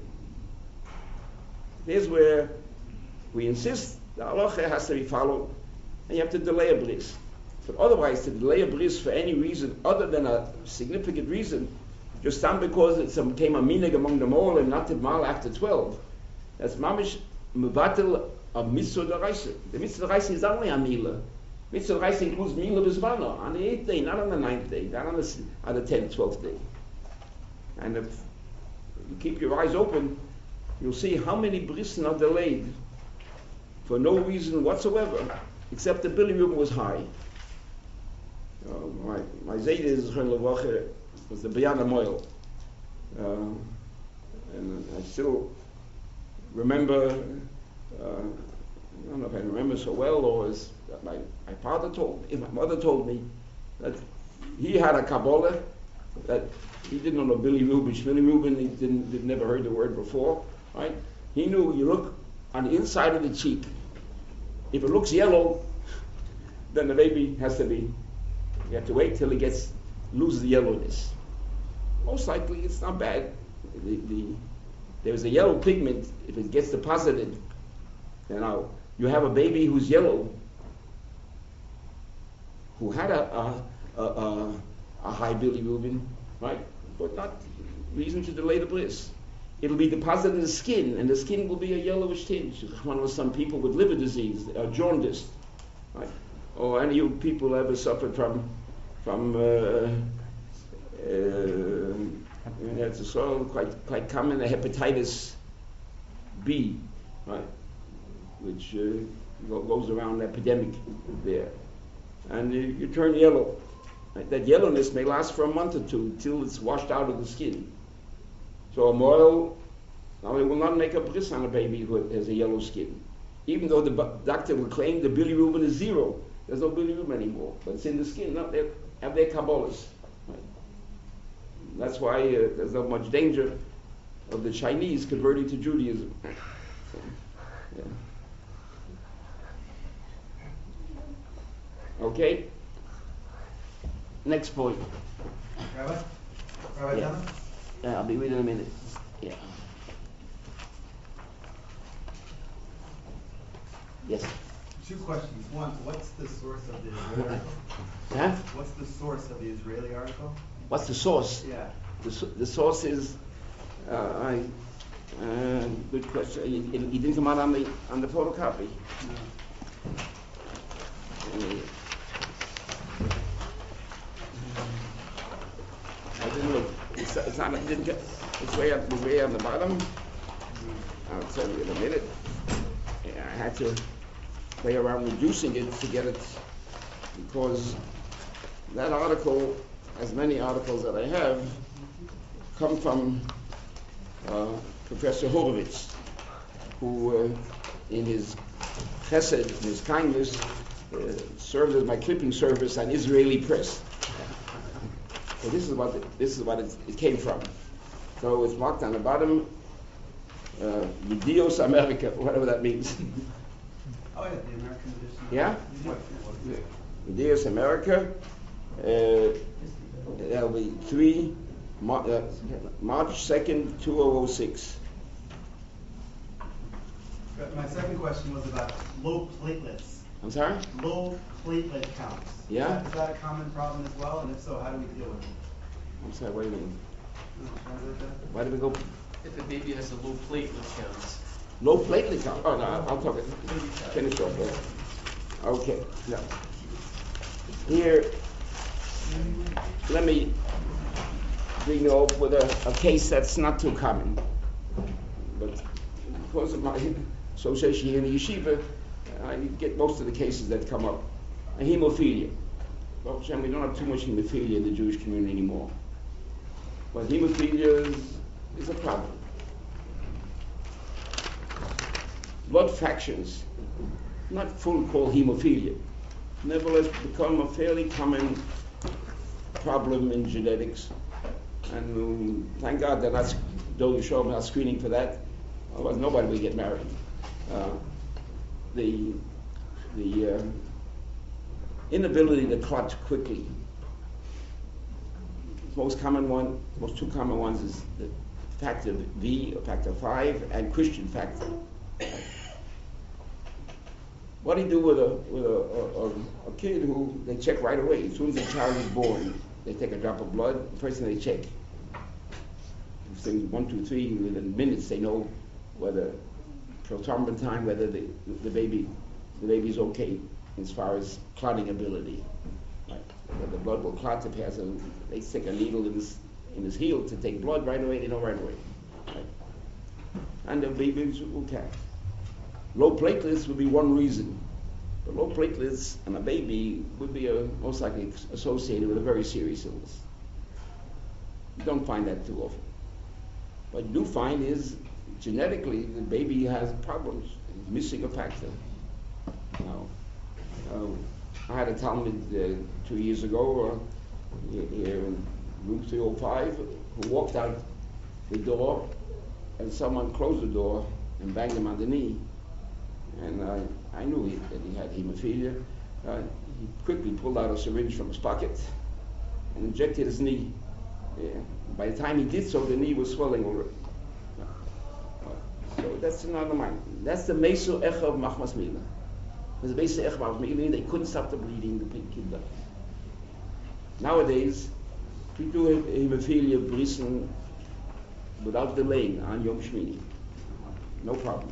Here's where we insist the halacha has to be followed, and you have to delay a bris. But otherwise, to delay a bris for any reason other than a significant reason, just not because it became a minig among them all and not to mal after twelve, that's mamish mevatel a mitzvah d'oraisa. The mitzvah d'oraisa is only a mila. Mitzvah d'oraisa includes mila b'zvana on the eighth day, not on the ninth day, not on the on the tenth, twelfth day. And if you keep your eyes open, you'll see how many brissen are delayed for no reason whatsoever, except the bilirubin was high. Uh, my my Zayda is was the B'yana Moil. Uh, and I still remember, uh, I don't know if I remember so well, or as my, my father told me, my mother told me, that he had a Kabbalah, that he didn't know bilirubin, bilirubin, he didn't, he'd never heard the word before, right? He knew you look on the inside of the cheek. If it looks yellow, then the baby has to be, you have to wait till it gets, loses the yellowness. Most likely it's not bad. The, the, there's a yellow pigment, if it gets deposited, you know, you have a baby who's yellow, who had a, a, a, a, a high bilirubin, right? But not reason to delay the bliss. It'll be deposited in the skin, and the skin will be a yellowish tinge. One of some people with liver disease, uh, jaundice, right? Or any of you people ever suffered from, from uh, uh, that's a sort of quite quite common, a hepatitis B, right? Which uh, goes around an epidemic there, and you, you turn yellow. Right? That yellowness may last for a month or two till it's washed out of the skin. So a moil, now it will not make a bris on a baby who has a yellow skin, even though the doctor will claim the bilirubin is zero. there's no bilirubin anymore. But it's in the skin. Not they have their Kabbalahs. Right? That's why uh, there's not much danger of the Chinese converting to Judaism. So, yeah. Okay. Next point. Rabbi? Rabbi Yeah. Dana? Yeah, I'll be with you in a minute. Yeah. Yes. Two questions. One, what's the source of the Israeli article? Huh? What's the source of the Israeli article? What's the source? Yeah. The, so- the source is, uh, I, uh, good question. It, it, it didn't come out on the on the photocopy. Uh, I didn't look. It's, it's not. It didn't get. It's way up. Way on the bottom. I'll tell you in a minute. Yeah, I had to play around reducing it to get it because that article, as many articles that I have, come from uh, Professor Horowitz, who, uh, in his chesed, in his kindness, uh, served as my clipping service on Israeli press. So this is what it, this is what it, it came from. So it's marked on the bottom, uh, Yedios America, whatever that means. Oh, yeah, the American edition. Yeah? Yeah. Yedios America. Uh, that'll be three. Mar- uh, March second, two thousand six. But my second question was about low platelets. I'm sorry? Low platelet counts. Yeah? Is that, is that a common problem as well? And if so, how do we deal with it? I'm sorry, wait a minute. Can you translate that? Why did we go If a baby has a low platelet count, low platelet count? Oh, no, I'll talk it. Finish off there. Okay, now. Here, let me bring you up with a, a case that's not too common. But because of my association here in the yeshiva, I get most of the cases that come up. A hemophilia. Well, Hashem, we don't have too much hemophilia in the Jewish community anymore. But hemophilia is, is a problem. Blood fractions, not full called hemophilia, nevertheless become a fairly common problem in genetics. And um, thank God that that's Dol Yisrael not screening for that. Otherwise, nobody would get married. Uh, the the uh, inability to clot quickly. Most common one, most two common ones is the factor V, or factor five, and Christian factor. What do you do with a with a, a, a, a kid who they check right away as soon as the child is born? They take a drop of blood. The first thing they check. Things one, two, three. Within minutes, they know whether prothrombin time, whether the the baby the baby's okay as far as clotting ability. Right. Whether the blood will clot if he has a. They stick a needle in his in his heel to take blood right away. They know right away. Right. And the babies will catch. Low platelets would be one reason. But low platelets and a baby would be a, most likely associated with a very serious illness. You don't find that too often. What you do find is genetically the baby has problems. He's missing a factor. Now, uh, I had a Talmud uh, two years ago uh, here in room three oh five who walked out the door and someone closed the door and banged him on the knee. And uh, I knew he, that he had hemophilia. Uh, he quickly pulled out a syringe from his pocket and injected his knee. Yeah. By the time he did so, the knee was swelling already. Uh, so that's another mind. That's the Meso Echa of Machmas Mila. Because the Meso Echa of Machmas Mila, they couldn't stop the bleeding, the kid died. Nowadays, we do hemophilia brissen without delaying on Yom Shmini. No problem.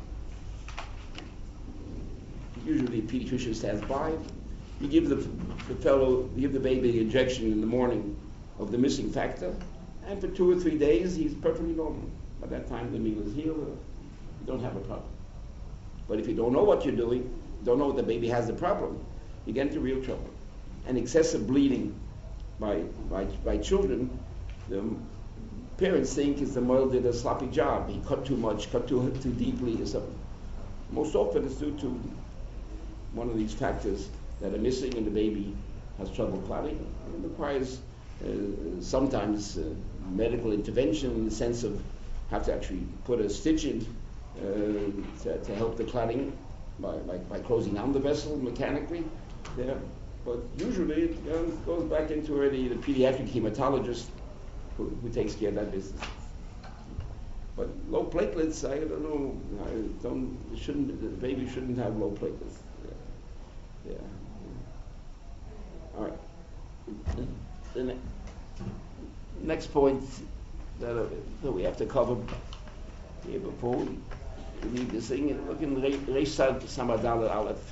Usually a pediatrician stands by. You give the, the fellow, you give the baby the injection in the morning of the missing factor, and for two or three days he's perfectly normal. By that time the meal is healed, you don't have a problem. But if you don't know what you're doing, don't know the baby has the problem, you get into real trouble. And excessive bleeding by by, by children, the parents think is the mother did a sloppy job. He cut too much, cut too too deeply or something. Most often it's due to one of these factors that are missing and the baby has trouble clotting. It requires uh, sometimes uh, medical intervention in the sense of have to actually put a stitch in uh, to, to help the clotting by, by, by closing down the vessel mechanically. Yeah. But usually it uh, goes back into already the pediatric hematologist who, who takes care of that business. But low platelets, I don't know, I don't, shouldn't, the baby shouldn't have low platelets. Yeah. yeah. All right. The ne- next point that, uh, that we have to cover here before we, we leave this thing, look in Reish Samadal Aleph.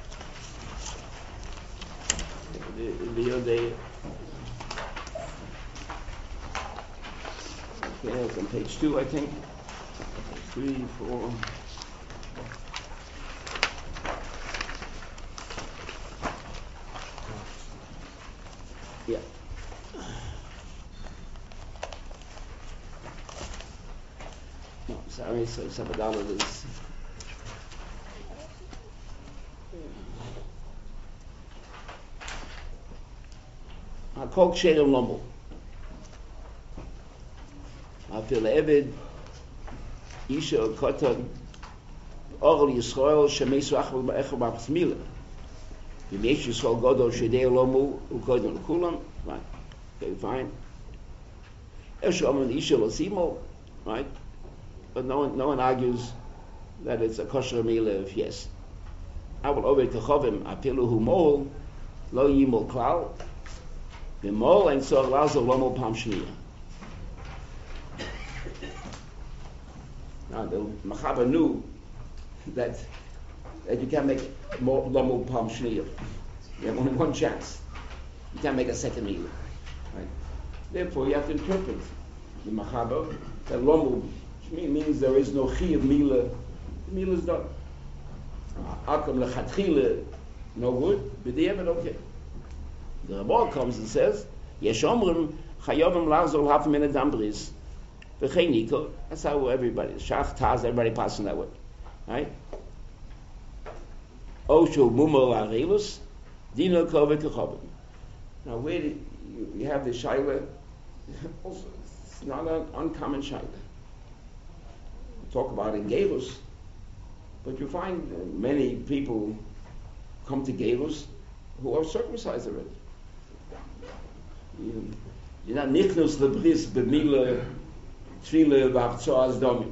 The, the other day, okay, it's on page two, I think. Three, four. Yeah. No, sorry, so Sabadala is. Kol ksherim lomo. Afil Eved, Isha Kotan, Orel Yisrael, Shemesu Achel Ba'echel Ba'achmila. V'mesh Yisrael Godol Shedei Lomu, Ukodon Kulam. Right. Okay, fine. Eshu Amen Isha Losimo. Right. But no one, no one argues that it's a kosher meal if yes. I will over to Chovim, Apilu Hu Mol, Lo Yimol Klal. The mol and so allows a lomo pam shniya. Now the Machaber knew that that you can't make lomo pam shniya. You have only one chance. You can't make a second meal. Right? Therefore, you have to interpret the Machaber that lomo means there is no chi of mila. The meal is done. Akom lechatchila, no good, but the ever okay. The Rabbah comes and says, Yesh omrim chayovim lachzor half min adam bris v'chein yiko. That's how everybody, Shach, Taz, everybody passing that way, right? Oshu mumol arelus dino kovet kechovim. Now, where do you, you have the shaila? Also, it's not an uncommon shaila. We talk about in Gelus, but you find uh, many people come to Gelus who are circumcised already. You're not nichnus lebris b'mila tfila v'avtsoaz domi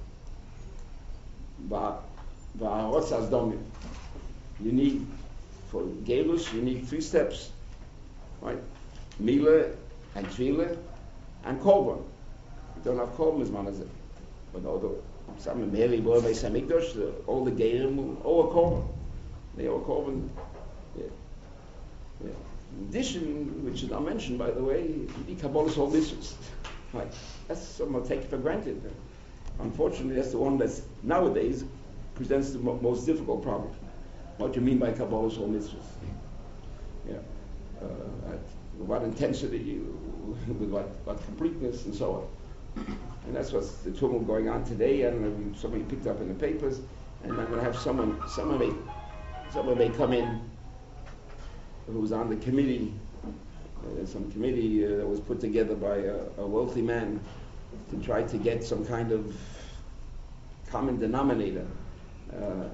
v'arotzaz domi. You need, for Gelus, you need three steps, right? Mila and tfila and korban. You don't have korban as manazeh. But although some Mary boy by Samikdosh, all the Gerim, all a korban. They all korban. Yeah. Yeah. In addition, which is not mentioned, by the way, the Kabbalah's whole business. Right. That's somewhat taken for granted. Unfortunately, that's the one that nowadays presents the mo- most difficult problem. What do you mean by Kabbalah's whole mitzvahs? Yeah. Uh, at what intensity, with what, what completeness, and so on. And that's what's the tumult going on today. I don't know if somebody picked up in the papers, and I'm going to have someone, someone may, someone may come in who was on the committee, uh, some committee uh, that was put together by a, a wealthy man to try to get some kind of common denominator. Uh,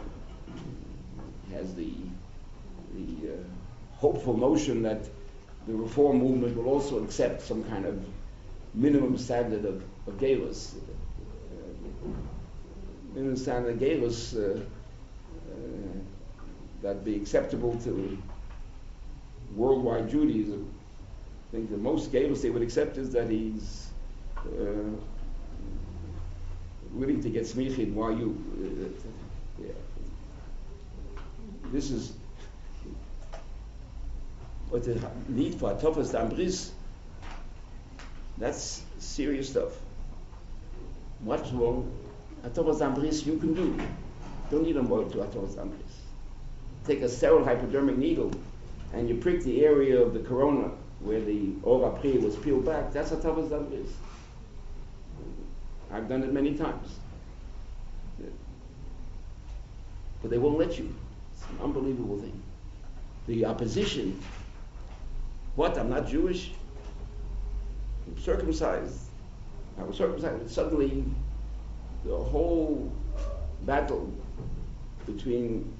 has the the uh, hopeful notion that the reform movement will also accept some kind of minimum standard of, of Galus. Uh, minimum standard of Galus uh, uh, that be acceptable to worldwide Judaism. I think the most Galus they would accept is that he's uh, willing to get smichid while you. Uh, yeah. This is what the need for Atofas Dambris. That's serious stuff. What's wrong? Atofas Dambris you can do. Don't need a boil to Atofas Dambris. Take a sterile hypodermic needle and you prick the area of the corona where the ora pri was peeled back. That's Atofas Dambris. I've done it many times. But they won't let you. It's an unbelievable thing. the opposition. What? I'm not Jewish? I'm circumcised. I was circumcised. Suddenly, the whole battle between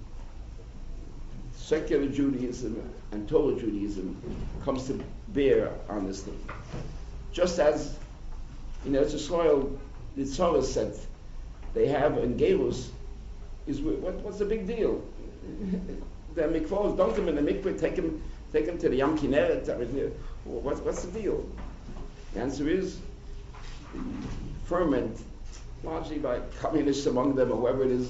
secular Judaism and Torah Judaism comes to bear on this thing. Just as in Eretz Yisrael, the Tzara said they have in Gerus is what, what's the big deal? The mikvahs, dunk them in the mikvah, take them, take them to the Yam Kinneret. I mean, what's, what's the deal? The answer is the ferment, largely by communists among them or whoever it is.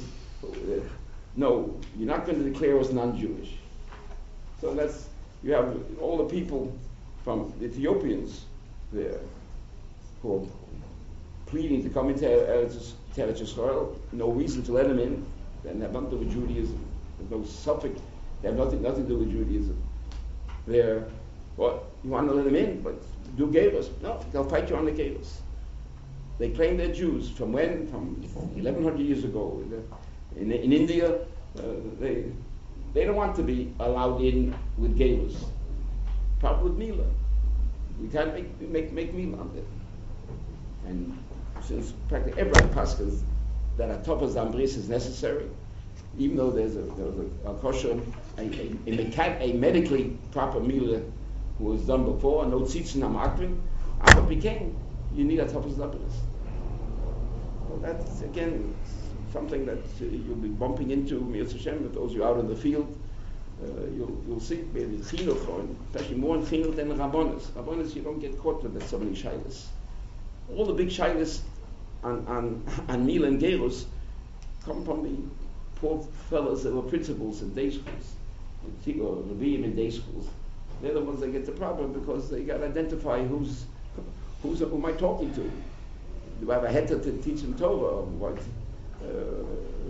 No, you're not going to declare us non-Jewish. So that's, you have all the people from the Ethiopians there who are pleading to come into Eretz Yisrael, no reason to let them in, and have nothing to do with Judaism. There's no suffix, they have nothing, nothing to do with Judaism. They're, well, you want to let them in, but do Gavus. No, they'll fight you on the Gavus. They claim they're Jews. From when? From eleven hundred years ago. In, in India, uh, they they don't want to be allowed in with Gavus. Problem with Mila. We can't make make make Mila on them. And since practically everybody passes that a topas ambris is necessary, even though there's a there's a, a kosher, a, a, a, mecha- a medically proper Mila who was done before, no tzitzin hamakvin, aber became you need a topas ambris. Well, that's again something that uh, you'll be bumping into, Mitzvah Hashem, with those of you out in the field. Uh, you'll, you'll see maybe chinuch, especially more in chinuch than rabbonis. Rabbonis, you don't get caught with so many shilas. All the big shilas on on on Mila and Gerus come from the poor fellows that were principals in day schools, or Rebbeim in day schools. They're the ones that get the problem because they got to identify who's who's who am I talking to. Do I have a heter to teach them Torah or what? Uh,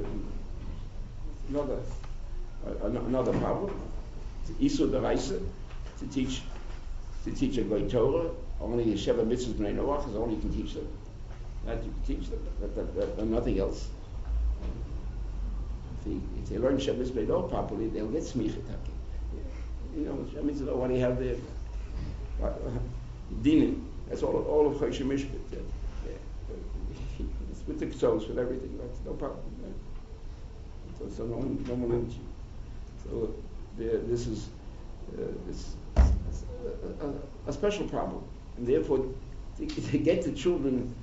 another uh, another problem. Isur Deraisa to teach to teach a great Torah. Only the Sheva Mitzvahs Bnei Noach is only you can teach them. That you can teach them, but, but, but, but nothing else. If they, if they learn Sheva Mitzvahs Bnei Noach properly, they'll get smicha. You know, Sheva Mitzvahs, what do you have there? Dinim. That's all. All of Choshen Mishpat. Yeah. Yeah. It's with the ksos, with everything. That's no problem. Right? So, so no one, no one limits you. So there, this is uh, this, this a, a, a special problem, and therefore to, to get the children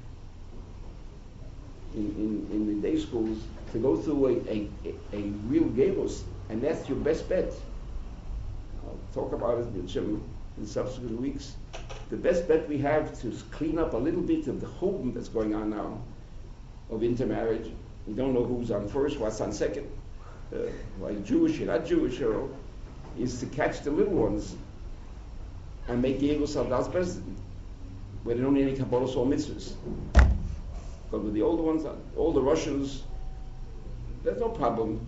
in, in, in the day schools to go through a, a, a, a real Gavus, and that's your best bet. I'll talk about it in subsequent weeks. The best bet we have to clean up a little bit of the churban that's going on now of intermarriage. We don't know who's on first, what's on second. Uh, why Jewish or not Jewish, or, is to catch the little ones and make Gerus al das president, where they don't need any Kabbalah or mitzvahs. But with the older ones, all the Russians, there's no problem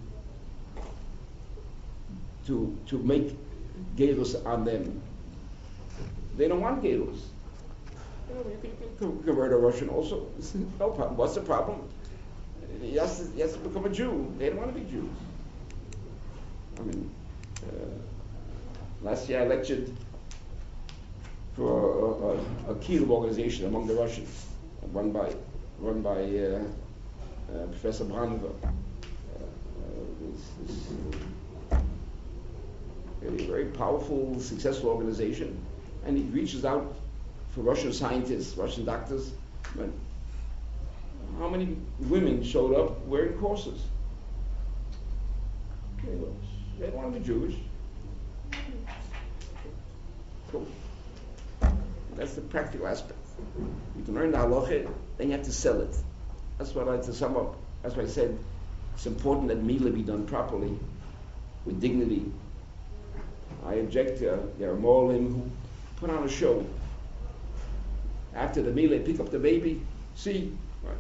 to to make Gerus on them. They don't want Gerus. You know, you can convert a Russian also. No problem. What's the problem? He has, to, he has to become a Jew. They don't want to be Jews. I mean, uh, last year I lectured for a, a, a Kiel organization among the Russians, run by run by uh, uh, Professor Branova. Uh, uh, this, this really very powerful, successful organization, and it reaches out for Russian scientists, Russian doctors. But how many women showed up wearing corsets? They, were, they didn't want to be Jewish. Cool. That's the practical aspect. You can learn the halacha, then you have to sell it. That's what I like to sum up. That's why I said it's important that Mila be done properly, with dignity. I object to, uh, there are Molim who put on a show. After the Mila, pick up the baby, see, right.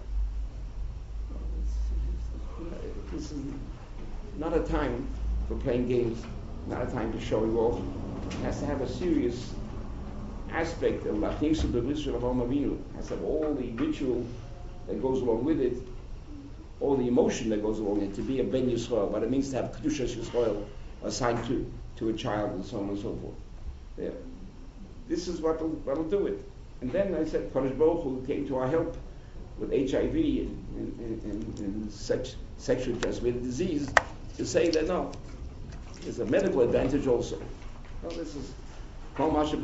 This is not a time for playing games, not a time to show you off. It has to have a serious aspect of Lachnisu B'Brisra of Avinu. It has to have all the ritual that goes along with it, all the emotion that goes along with it, to be a Ben Yisrael, what it means to have Kedushas Yisrael assigned to, to a child and so on and so forth. Yeah. This is what'll, what'll do it. And then I said, Kadosh Baruch Hu came to our help with H I V and, and, and, and sex, sexually transmitted disease to say that no, there's a medical advantage also. Well, this is and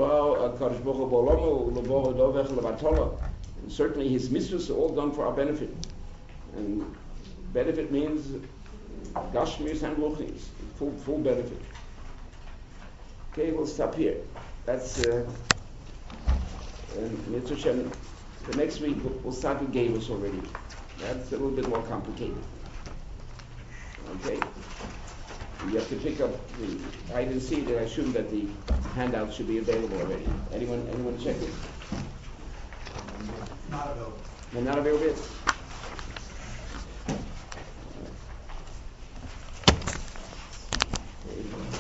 certainly his mitzvahs are all done for our benefit. And benefit means Gashmis and Ruchnis, full, full benefit. Okay, we'll stop here. That's uh, and Mitzvah Shem. The next week we'll, we'll start with Gavus already. That's a little bit more complicated. Okay. You have to pick up the. I didn't see it. I assume that the handout should be available already. Anyone? Anyone check it? Not available. They're not available yet?